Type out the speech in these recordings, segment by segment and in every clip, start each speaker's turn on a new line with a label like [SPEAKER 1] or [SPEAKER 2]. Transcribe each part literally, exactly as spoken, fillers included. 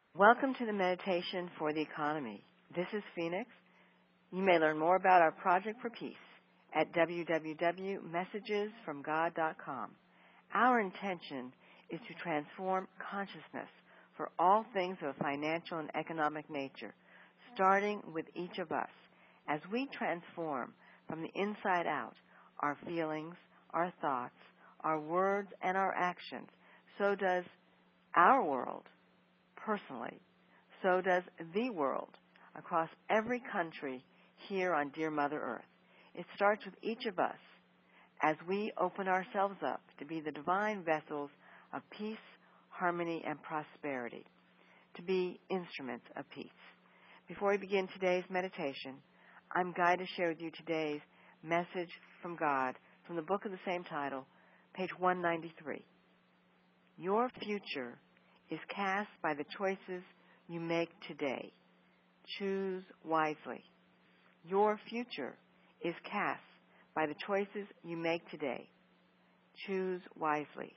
[SPEAKER 1] Welcome to the Meditation for the Economy. This is Phoenix. You may learn more about our Project for Peace at w w w dot messages from god dot com. Our intention is to transform consciousness for all things of a financial and economic nature, starting with each of us. As we transform from the inside out our feelings, our thoughts, our words, and our actions, so does our world personally. So does the world across every country here on dear Mother Earth. It starts with each of us as we open ourselves up to be the divine vessels of peace, harmony, and prosperity, to be instruments of peace. Before we begin today's meditation, I'm guided to share with you today's message from God from the book of the same title, page one ninety-three. Your future is cast by the choices you make today. Choose wisely. Your future is cast by the choices you make today. Choose wisely.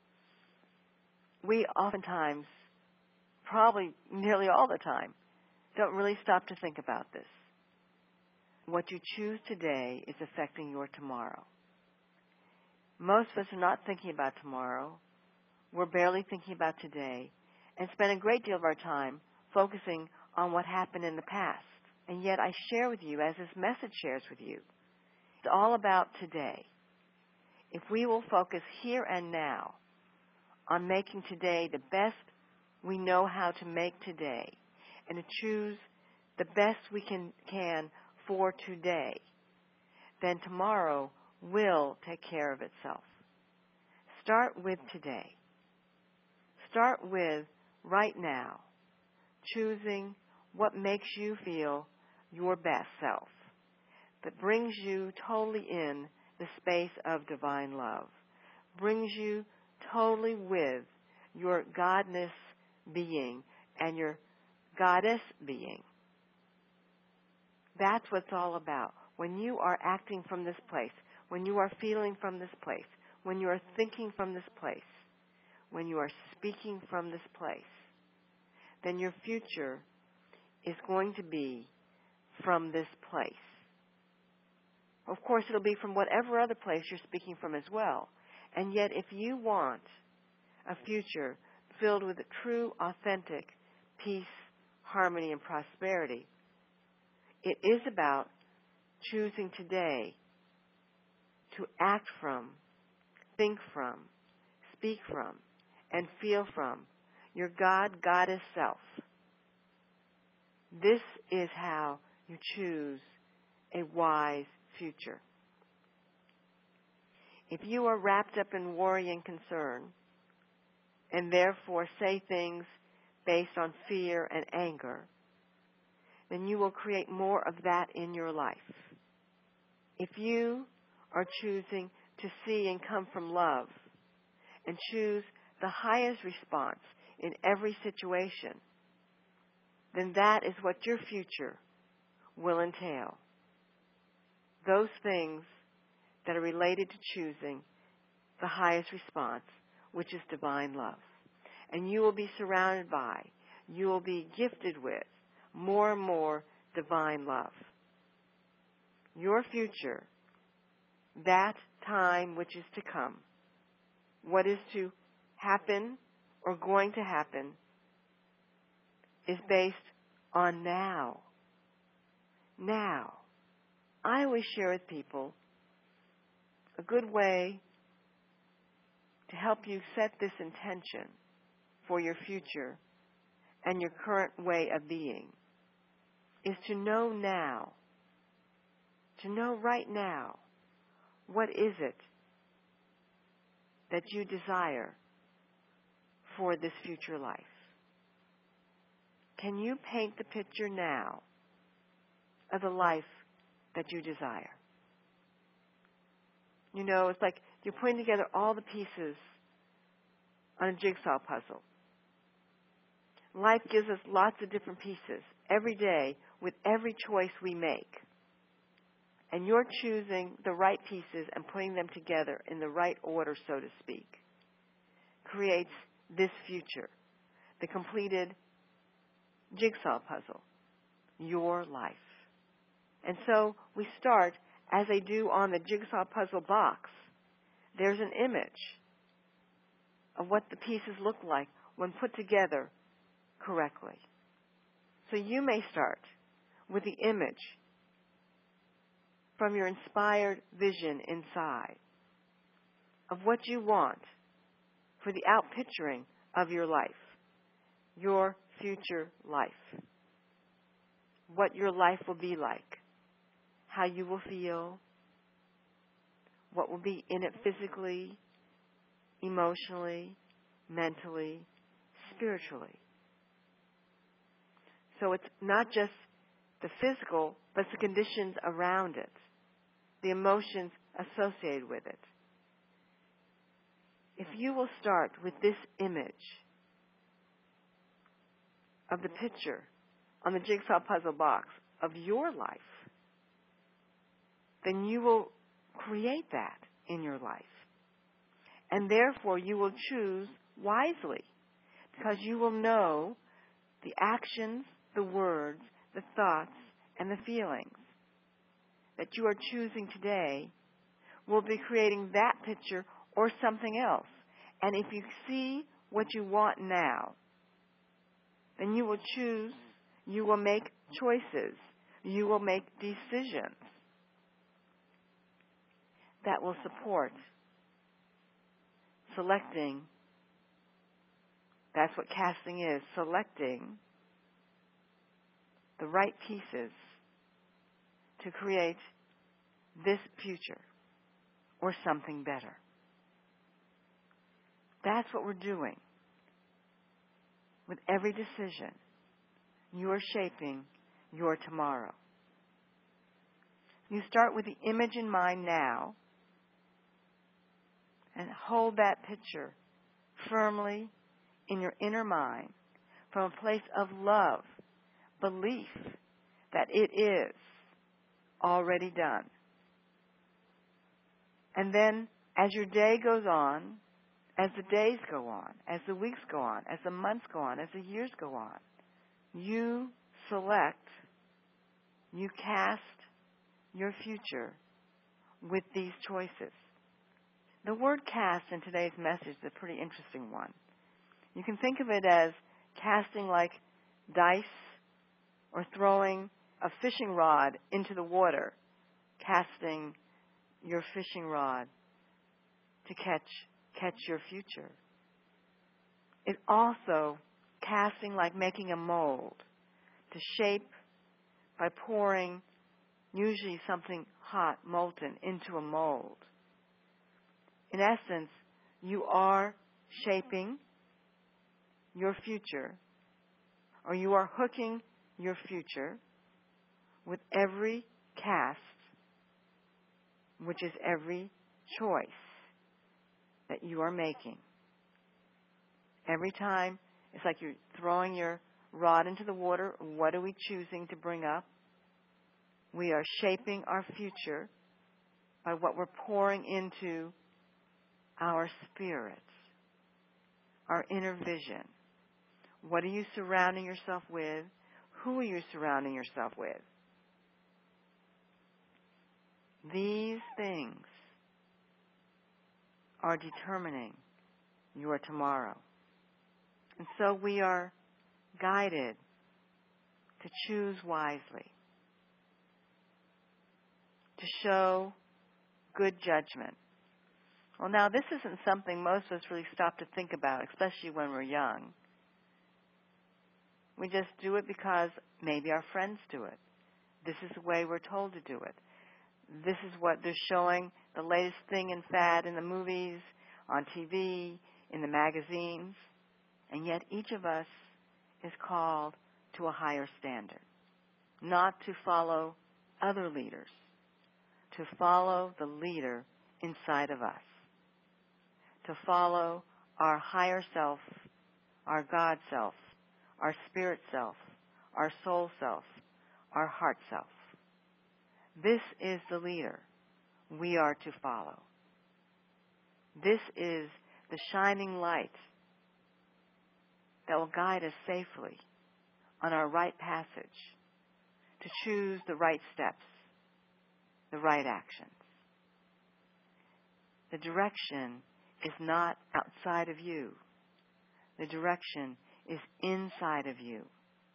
[SPEAKER 1] We oftentimes, probably nearly all the time, don't really stop to think about this. What you choose today is affecting your tomorrow. Most of us are not thinking about tomorrow. We're barely thinking about today and spend a great deal of our time focusing on what happened in the past. And yet I share with you, as this message shares with you, it's all about today. If we will focus here and now on making today the best we know how to make today and to choose the best we can, can for today, then tomorrow will take care of itself. Start with today. Start with right now, choosing what makes you feel your best self, that brings you totally in the space of divine love, brings you totally with your godness being and your goddess being. That's what it's all about. When you are acting from this place, when you are feeling from this place, when you are thinking from this place, when you are speaking from this place, then your future is going to be from this place. Of course, it'll be from whatever other place you're speaking from as well. And yet, if you want a future filled with true, authentic peace, harmony, and prosperity, it is about choosing today to act from, think from, speak from, and feel from your God, Goddess self. This is how you choose a wise future. If you are wrapped up in worry and concern, and therefore say things based on fear and anger, then you will create more of that in your life. If you are choosing to see and come from love and choose the highest response in every situation, then that is what your future will entail. Those things that are related to choosing the highest response, which is divine love. And you will be surrounded by, you will be gifted with more and more divine love. Your future, that time which is to come, what is to happen or going to happen, is based on now. Now. I always share with people a good way to help you set this intention for your future and your current way of being is to know now, to know right now, what is it that you desire for this future life? Can you paint the picture now of the life that you desire? You know, it's like you're putting together all the pieces on a jigsaw puzzle. Life gives us lots of different pieces every day with every choice we make. And you're choosing the right pieces and putting them together in the right order, so to speak, creates this future, the completed jigsaw puzzle, your life. And so we start, as they do on the jigsaw puzzle box, there's an image of what the pieces look like when put together correctly. So you may start with the image from your inspired vision inside of what you want for the outpicturing of your life, your future life, what your life will be like, how you will feel, what will be in it physically, emotionally, mentally, spiritually. So it's not just the physical, but it's the conditions around it, the emotions associated with it. If you will start with this image of the picture on the jigsaw puzzle box of your life, then you will create that in your life. And therefore you will choose wisely, because you will know the actions, the words, the thoughts, and the feelings that you are choosing today will be creating that picture or something else. And if you see what you want now, then you will choose, you will make choices, you will make decisions that will support selecting. That's what casting is, selecting the right pieces to create this future or something better. That's what we're doing. With every decision, you are shaping your tomorrow. You start with the image in mind now and hold that picture firmly in your inner mind from a place of love, belief that it is already done. And then as your day goes on, as the days go on, as the weeks go on, as the months go on, as the years go on, you select, you cast your future with these choices. The word cast in today's message is a pretty interesting one. You can think of it as casting like dice or throwing a fishing rod into the water, casting your fishing rod to catch catch your future. It's also casting like making a mold, to shape by pouring usually something hot, molten, into a mold. In essence, you are shaping your future, or you are hooking your future with every cast, which is every choice that you are making. Every time, it's like you're throwing your rod into the water. What are we choosing to bring up? We are shaping our future by what we're pouring into our spirits, our inner vision. What are you surrounding yourself with? Who are you surrounding yourself with? These things are determining your tomorrow. And so we are guided to choose wisely, to show good judgment. Well, now this isn't something most of us really stop to think about, especially when we're young. We just do it because maybe our friends do it. This is the way we're told to do it. This is what they're showing, the latest thing in fad in the movies, on T V, in the magazines. And yet each of us is called to a higher standard, not to follow other leaders, to follow the leader inside of us, to follow our higher self, our God self, our spirit self, our soul self, our heart self. This is the leader we are to follow. This is the shining light that will guide us safely on our right passage, to choose the right steps, the right actions. The direction is not outside of you. The direction is inside of you.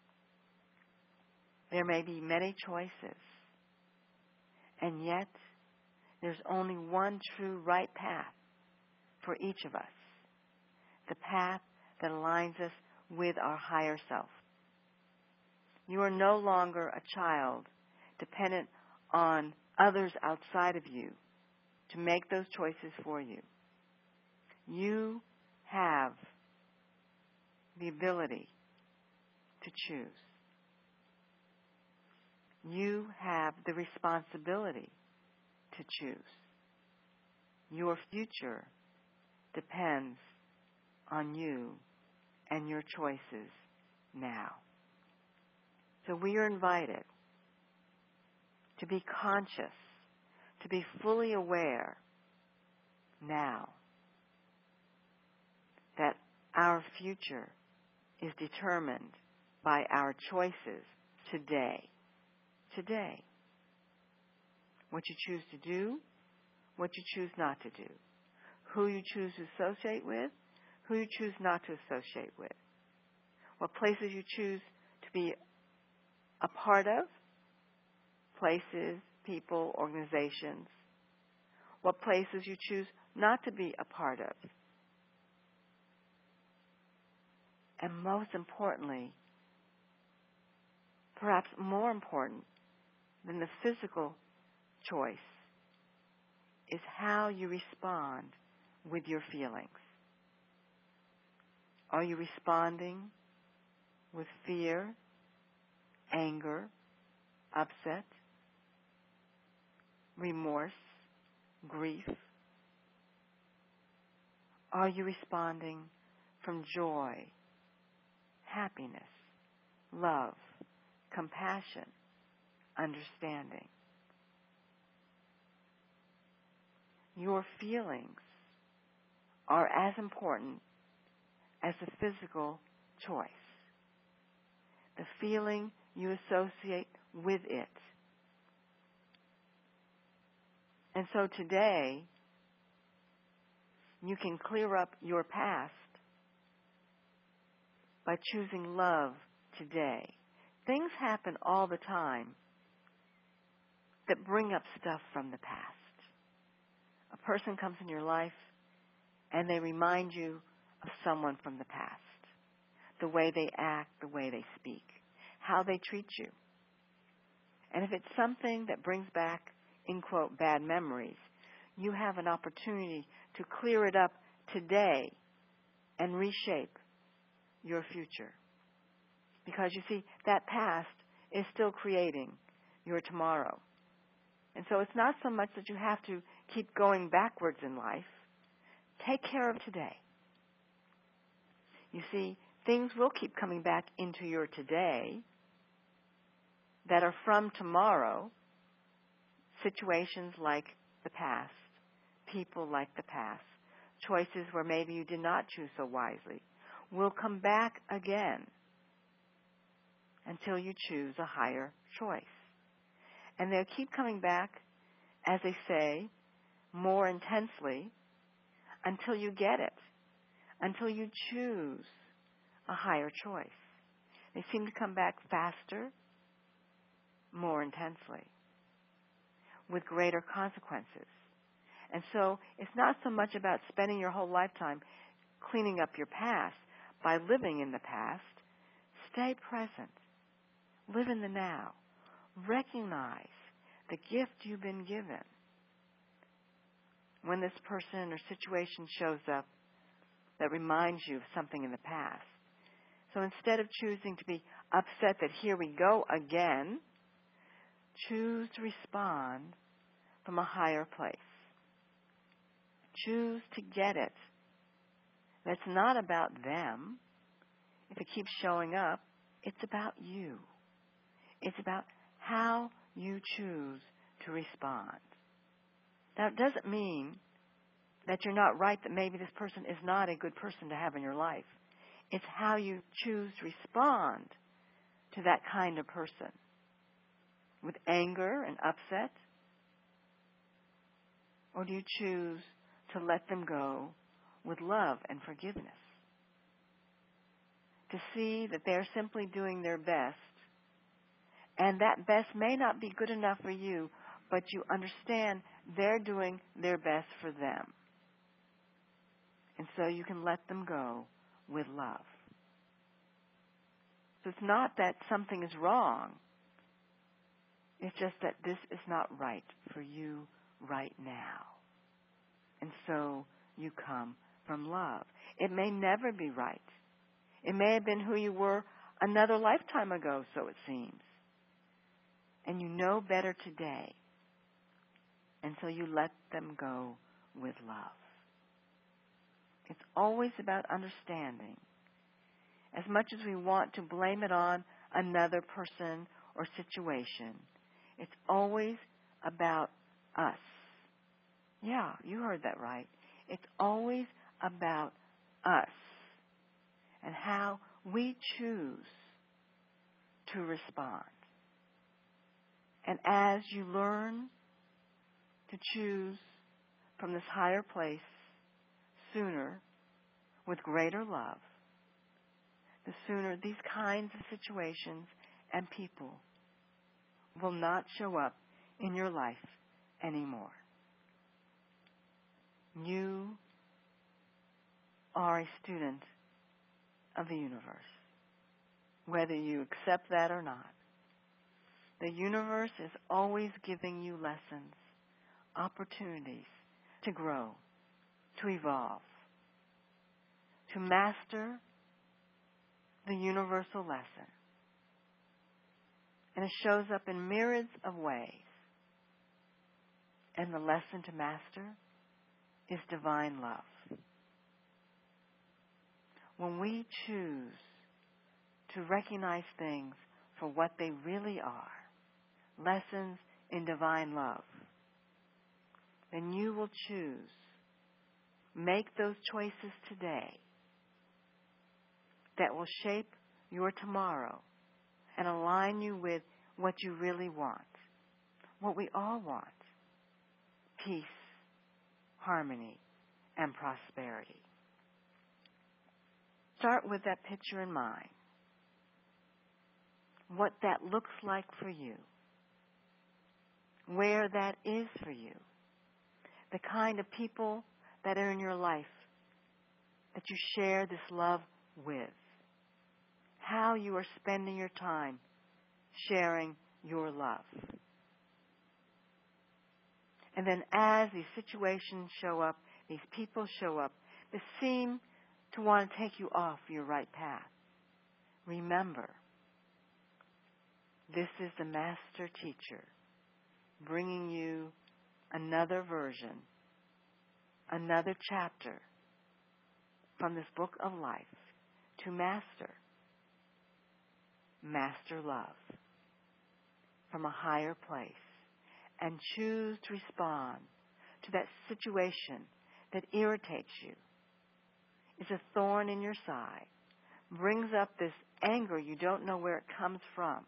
[SPEAKER 1] There may be many choices, and yet there's only one true right path for each of us, the path that aligns us with our higher self. You are no longer a child dependent on others outside of you to make those choices for you. You have the ability to choose. You have the responsibility to choose. Your future depends on you and your choices now. So we are invited to be conscious, to be fully aware now that our future is determined by our choices today. Today. What you choose to do, what you choose not to do, who you choose to associate with, who you choose not to associate with, what places you choose to be a part of, places, people, organizations, what places you choose not to be a part of. And most importantly, perhaps more important than the physical choice, is how you respond with your feelings. Are you responding with fear, anger, upset, remorse, grief? Are you responding from joy, happiness, love, compassion, understanding? Your feelings are as important as the physical choice. The feeling you associate with it. And so today, you can clear up your past by choosing love today. Things happen all the time that bring up stuff from the past. A person comes in your life and they remind you of someone from the past. The way they act, the way they speak, how they treat you. And if it's something that brings back, in quote, bad memories, you have an opportunity to clear it up today and reshape your future. Because you see, that past is still creating your tomorrow. And so it's not so much that you have to keep going backwards in life. Take care of today. You see, things will keep coming back into your today that are from tomorrow. Situations like the past, people like the past, choices where maybe you did not choose so wisely, will come back again until you choose a higher choice. And they'll keep coming back, as they say, more intensely until you get it, until you choose a higher choice. They seem to come back faster, more intensely, with greater consequences. And so it's not so much about spending your whole lifetime cleaning up your past by living in the past. Stay present. Live in the now. Recognize the gift you've been given. When this person or situation shows up that reminds you of something in the past. So instead of choosing to be upset that here we go again, choose to respond from a higher place. Choose to get it. That's not about them. If it keeps showing up, it's about you. It's about how you choose to respond. Now, it doesn't mean that you're not right, that maybe this person is not a good person to have in your life. It's how you choose to respond to that kind of person? With anger and upset? Or do you choose to let them go with love and forgiveness? To see that they're simply doing their best, and that best may not be good enough for you, but you understand they're doing their best for them. And so you can let them go with love. So it's not that something is wrong. It's just that this is not right for you right now. And so you come from love. It may never be right. It may have been who you were another lifetime ago, so it seems. And you know better today. And so you let them go with love. It's always about understanding. As much as we want to blame it on another person or situation, it's always about us. Yeah, you heard that right. It's always about us and how we choose to respond. And as you learn to choose from this higher place sooner with greater love, the sooner these kinds of situations and people will not show up in your life anymore. You are a student of the universe, whether you accept that or not. The universe is always giving you lessons, opportunities to grow, to evolve, to master the universal lesson. And it shows up in myriads of ways. And the lesson to master is divine love. When we choose to recognize things for what they really are, lessons in divine love, then you will choose, make those choices today that will shape your tomorrow and align you with what you really want, what we all want: peace, harmony, and prosperity. Start with that picture in mind, what that looks like for you, where that is for you, the kind of people that are in your life that you share this love with, how you are spending your time sharing your love. And then as these situations show up, these people show up that seem to want to take you off your right path, remember, this is the master teacher bringing you another version, another chapter from this book of life to master. Master love from a higher place and choose to respond to that situation that irritates you, is a thorn in your side, brings up this anger you don't know where it comes from,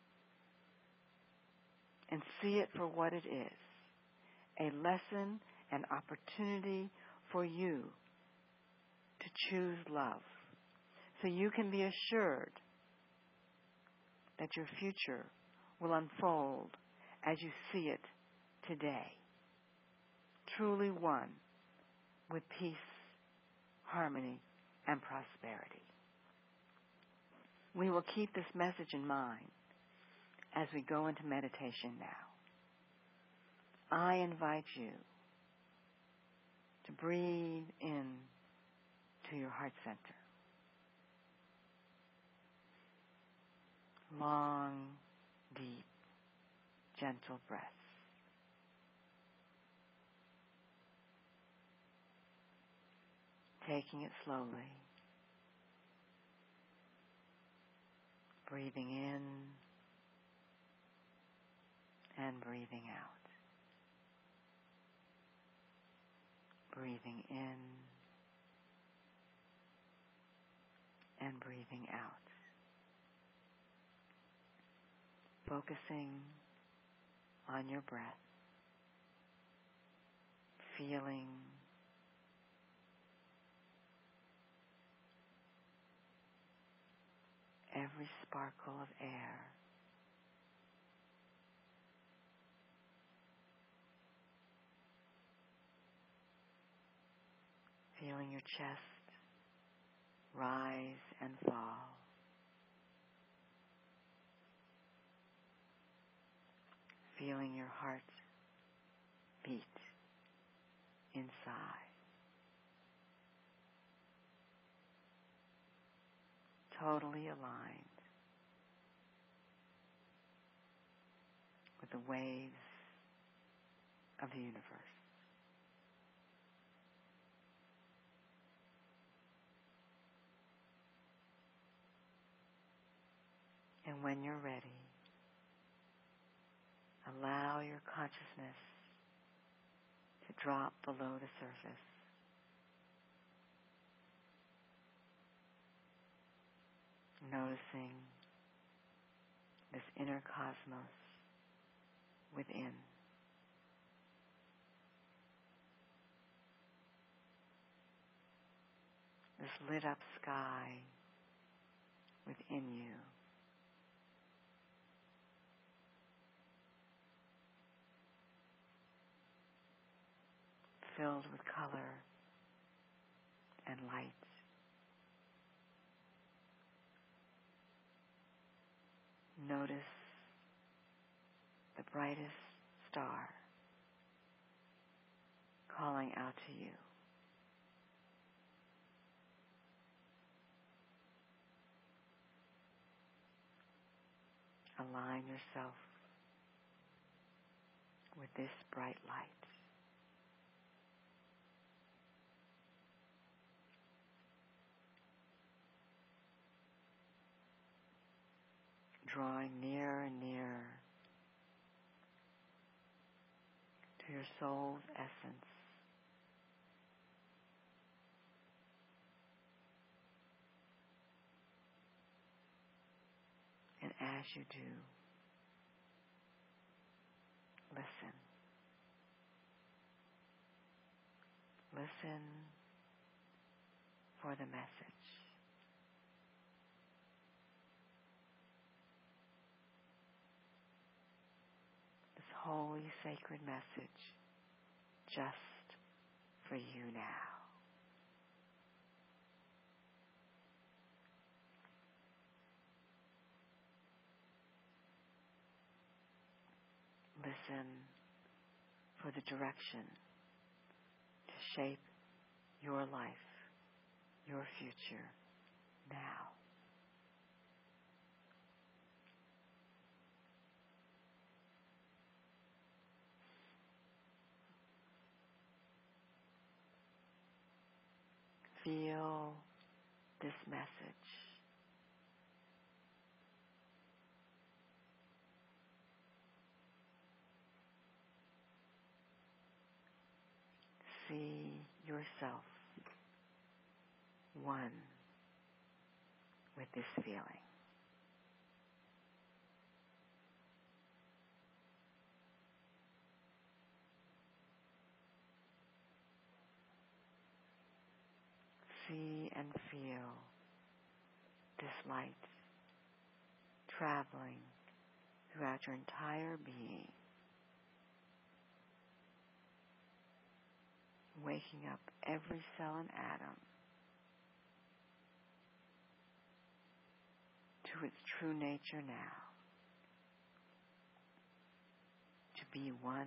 [SPEAKER 1] and see it for what it is, a lesson, an opportunity for you to choose love, so you can be assured that your future will unfold as you see it today, truly one with peace, harmony, and prosperity. We will keep this message in mind as we go into meditation now. I invite you to breathe in to your heart center. Long, deep, gentle breaths. Taking it slowly. Breathing in and breathing out. Breathing in and breathing out. focusing on your breath, feeling every sparkle of air feeling your chest rise and fall, feeling your heart beat inside, totally aligned with the waves of the universe. And when you're ready, allow your consciousness to drop below the surface. Noticing this inner cosmos within. This lit up sky within you. Filled with color and light. Notice the brightest star calling out to you. Align yourself with this bright light. Drawing nearer and nearer to your soul's essence. And as you do, listen. Listen for the message. This holy, sacred message just for you now. Listen for the direction to shape your life, your future, now. Feel this message. See yourself one with this feeling. See and feel this light traveling throughout your entire being, waking up every cell and atom to its true nature now, to be one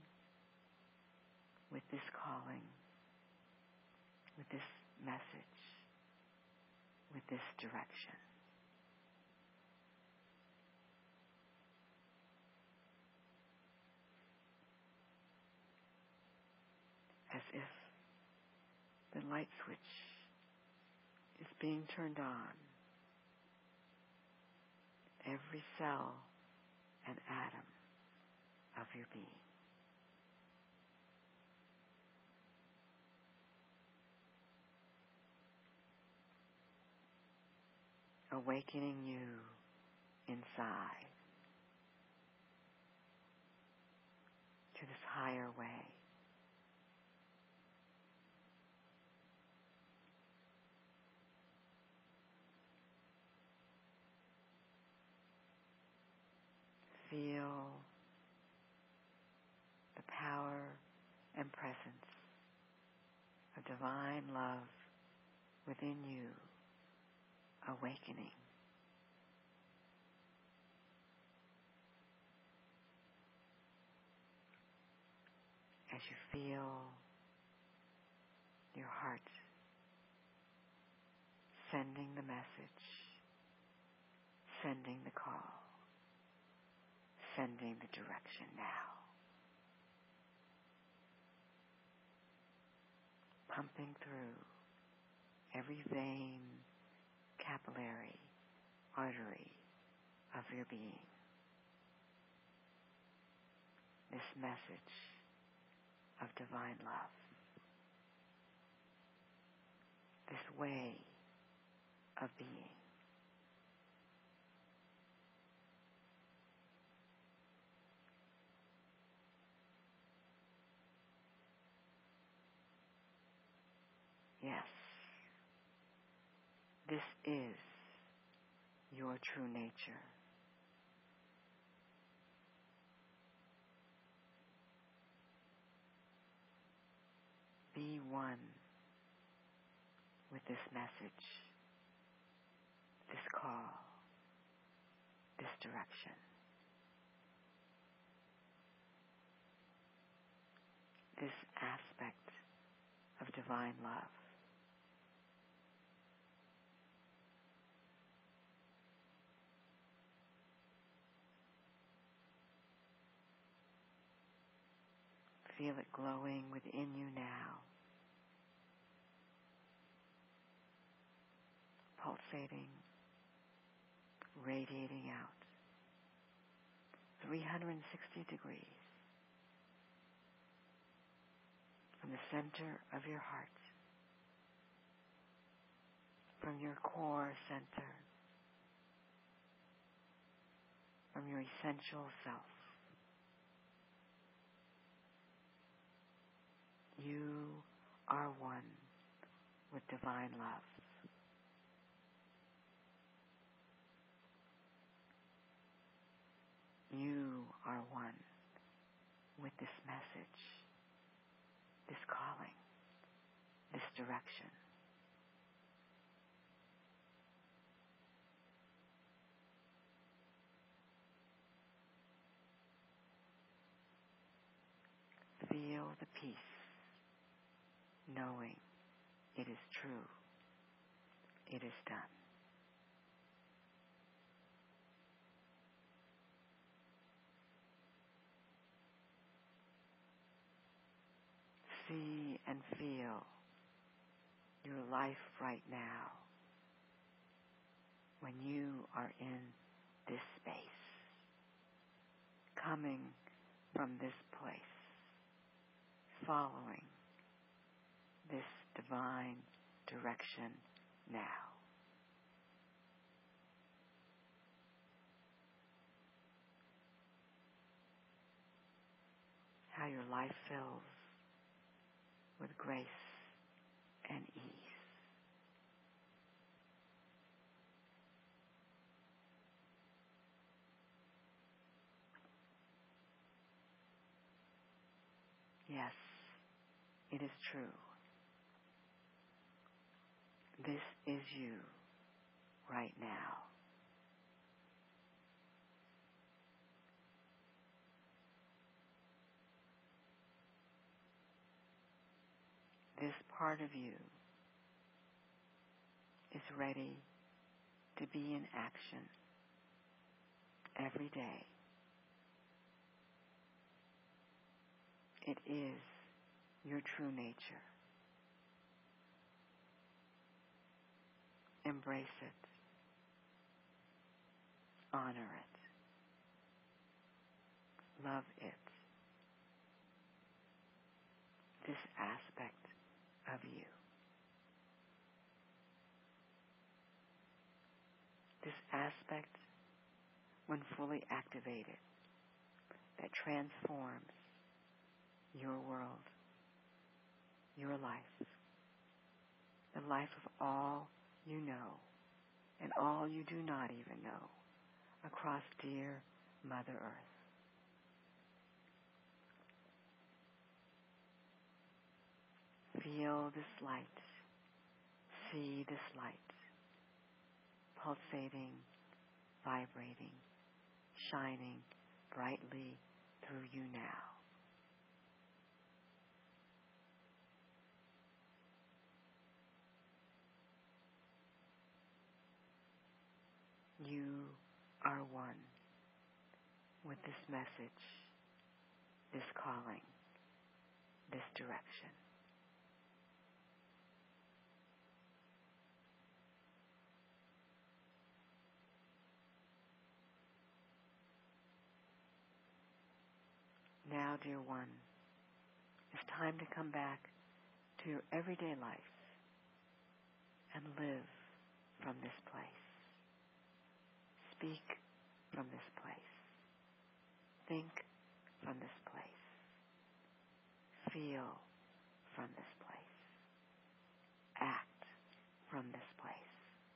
[SPEAKER 1] with this calling, with this message, with this direction. As if the light switch is being turned on, every cell and atom of your being. Awakening you inside feel the power and presence of divine love within you awakening. As you feel your heart sending the message, sending the call, sending the direction now. Pumping through every vein, capillary, artery of your being. This message of divine love. This way of being. Yes, this is your true nature. Be one with this message, this call, this direction. This aspect of divine love. Feel it glowing within you now, pulsating, radiating out, three hundred sixty degrees from the center of your heart, from your core center, from your essential self. You are one with divine love. You are one with this message, this calling, this direction. Feel the peace, knowing it is true, it is done. See and feel your life right now when you are in this space, coming from this place, following this divine direction now. How your life fills with grace and ease. Yes, it is true. This is you right now. This part of you is ready to be in action every day. It is your true nature. Embrace it. Honor it. Love it. This aspect of you. This aspect, when fully activated, that transforms your world, your life, the life of all you know and all you do not even know across dear, Mother Earth. Feel this light. See this light. Pulsating, vibrating, shining brightly through you now. You are one with this message, this calling, this direction. Now, dear one, it's time to come back to your everyday life and live from this place. Speak from this place. Think from this place. Feel from this place. Act from this place.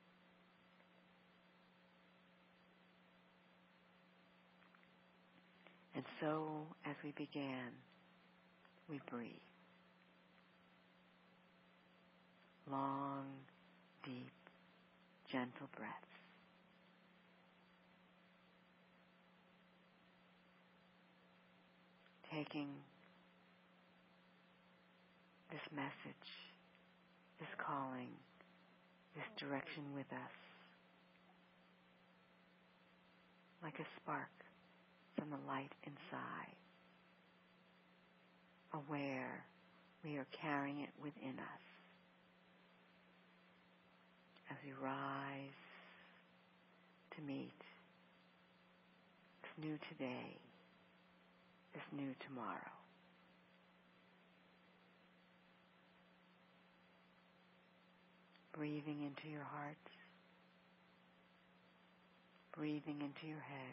[SPEAKER 1] And so, as we began, we breathe. Long, deep, gentle breaths. Taking this message, this calling, this direction with us, like a spark from the light inside, aware we are carrying it within us as we rise to meet this new today, this new tomorrow. Breathing into your heart, breathing into your head,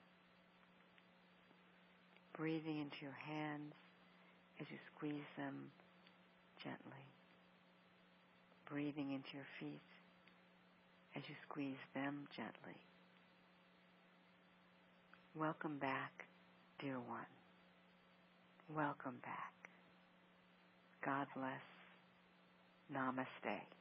[SPEAKER 1] breathing into your hands as you squeeze them gently, breathing into your feet as you squeeze them gently. Welcome back, dear one. Welcome back. God bless. Namaste.